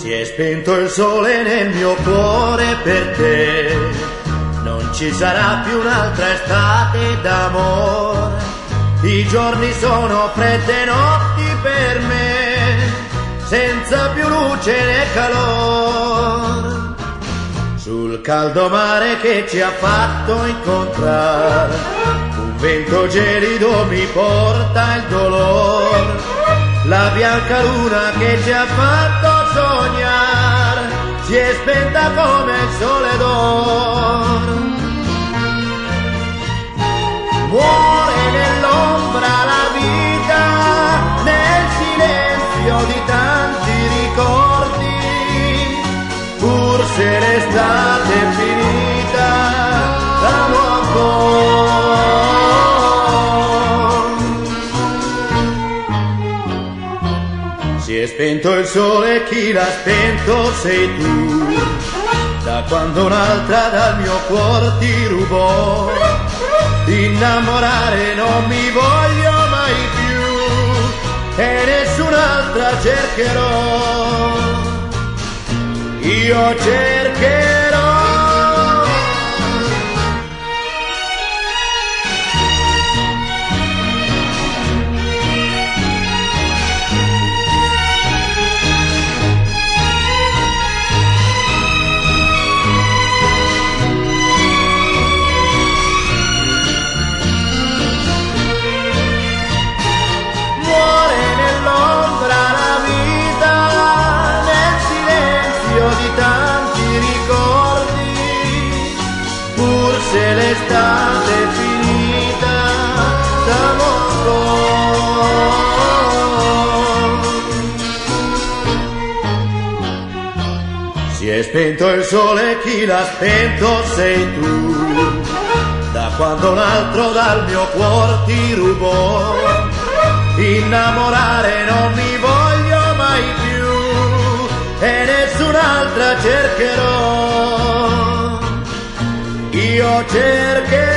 Si è spento il sole nel mio cuore per te, non ci sarà più un'altra estate d'amore. I giorni sono fredde notti per me, senza più luce né calore. Sul caldo mare che ci ha fatto incontrare, un vento gelido mi porta il dolore. La bianca luna che ci ha fatto sognare si è spenta come il sole d'oro. Muore nell'ombra la vita, nel silenzio di tanti ricordi, pur se l'estate è finita, l'amo ancora. Si è spento il sole, chi l'ha spento sei tu, da quando un'altra dal mio cuore ti rubò. Innamorare non mi voglio mai più e nessun'altra cercherò. Io cercherò. Se l'estate è finita, siamo ancora. Si è spento il sole, chi l'ha spento sei tu, da quando un altro dal mio cuore ti rubò. Innamorare non mi voglio mai più e nessun'altra cercherò. Io cercherò.